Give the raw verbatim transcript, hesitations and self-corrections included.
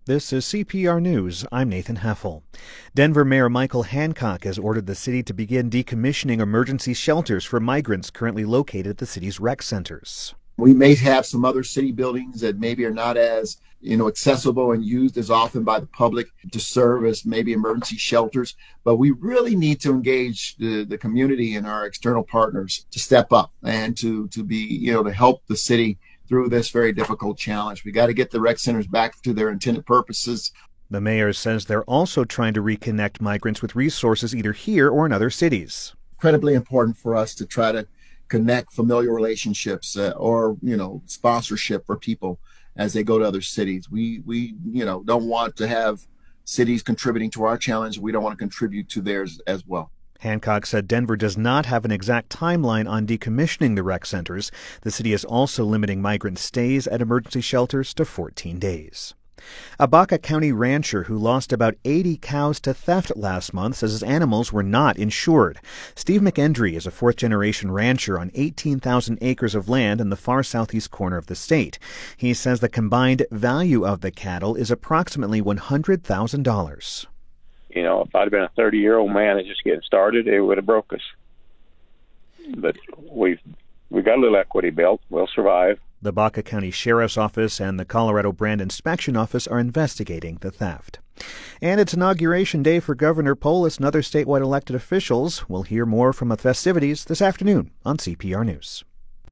This is C P R News. I'm Nathan Heffel. Denver Mayor Michael Hancock has ordered the city to begin decommissioning emergency shelters for migrants currently located at the city's rec centers. We may have some other city buildings that maybe are not as, you know, accessible and used as often by the public to serve as maybe emergency shelters, but we really need to engage the, the community and our external partners to step up and to, to be, you know, to help the city through this very difficult challenge. We got to get the rec centers back to their intended purposes. The mayor says they're also trying to reconnect migrants with resources either here or in other cities. Incredibly important for us to try to connect familial relationships uh, or, you know, sponsorship for people as they go to other cities. We, we, you know, don't want to have cities contributing to our challenge. We don't want to contribute to theirs as well. Hancock said Denver does not have an exact timeline on decommissioning the rec centers. The city is also limiting migrant stays at emergency shelters to fourteen days. A Baca County rancher who lost about eighty cows to theft last month says his animals were not insured. Steve McEndry is a fourth-generation rancher on eighteen thousand acres of land in the far southeast corner of the state. He says the combined value of the cattle is approximately one hundred thousand dollars. You know, if I'd been a thirty-year-old man and just getting started, it would have broke us. But we've we got a little equity built. We'll survive. The Baca County Sheriff's Office and the Colorado Brand Inspection Office are investigating the theft. And it's Inauguration Day for Governor Polis and other statewide elected officials. We'll hear more from the festivities this afternoon on C P R News.